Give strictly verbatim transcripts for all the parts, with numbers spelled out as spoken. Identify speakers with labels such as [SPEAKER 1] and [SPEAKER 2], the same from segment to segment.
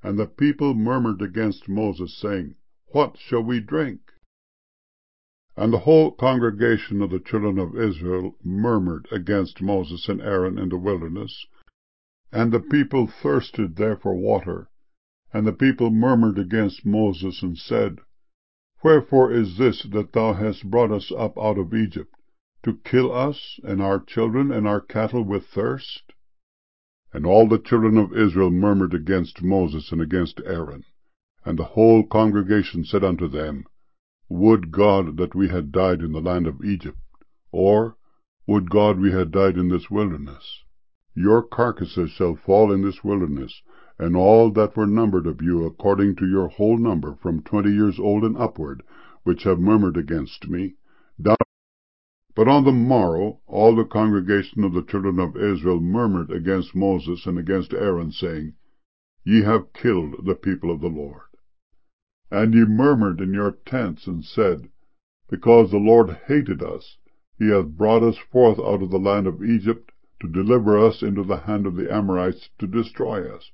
[SPEAKER 1] And the people murmured against Moses, saying, What shall we drink? And the whole congregation of the children of Israel murmured against Moses and Aaron in the wilderness. And the people thirsted there for water. And the people murmured against Moses, and said, Wherefore is this that thou hast brought us up out of Egypt, to kill us, and our children, and our cattle with thirst? And all the children of Israel murmured against Moses and against Aaron. And the whole congregation said unto them, Would God that we had died in the land of Egypt, or would God we had died in this wilderness? Your carcasses shall fall in this wilderness, and all that were numbered of you according to your whole number, from twenty years old and upward, which have murmured against me. Down. But on the morrow all the congregation of the children of Israel murmured against Moses and against Aaron, saying, Ye have killed the people of the Lord. And ye murmured in your tents, and said, Because the Lord hated us, he hath brought us forth out of the land of Egypt, to deliver us into the hand of the Amorites, to destroy us.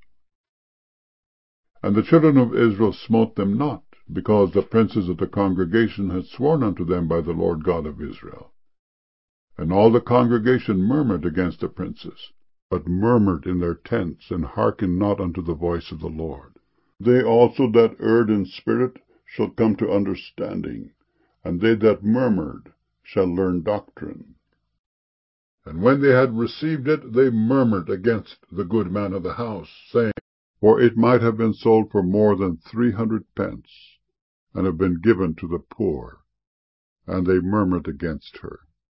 [SPEAKER 1] And the children of Israel smote them not, because the princes of the congregation had sworn unto them by the Lord God of Israel. And all the congregation murmured against the princes, but murmured in their tents, and hearkened not unto the voice of the Lord. They also that erred in spirit shall come to understanding, and they that murmured shall learn doctrine. And when they had received it, they murmured against the good man of the house, saying, For it might have been sold for more than three hundred pence, and have been given to the poor. And they murmured against her.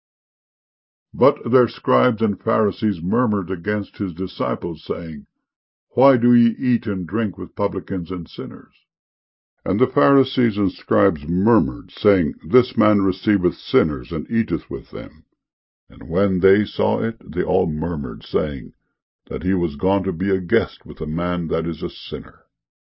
[SPEAKER 1] But their scribes and Pharisees murmured against his disciples, saying, Why do ye eat and drink with publicans and sinners? And the Pharisees and scribes murmured, saying, This man receiveth sinners, and eateth with them. And when they saw it, they all murmured, saying, That he was gone to be a guest with a man that is a sinner.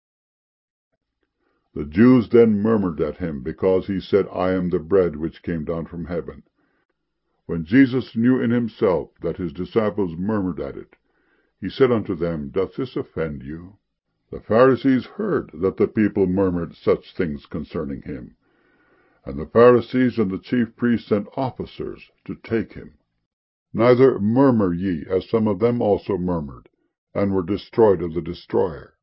[SPEAKER 1] The Jews then murmured at him, because he said, I am the bread which came down from heaven. When Jesus knew in himself that his disciples murmured at it, he said unto them, Doth this offend you? The Pharisees heard that the people murmured such things concerning him. And the Pharisees and the chief priests sent officers to take him. Neither murmur ye, as some of them also murmured, and were destroyed of the destroyer.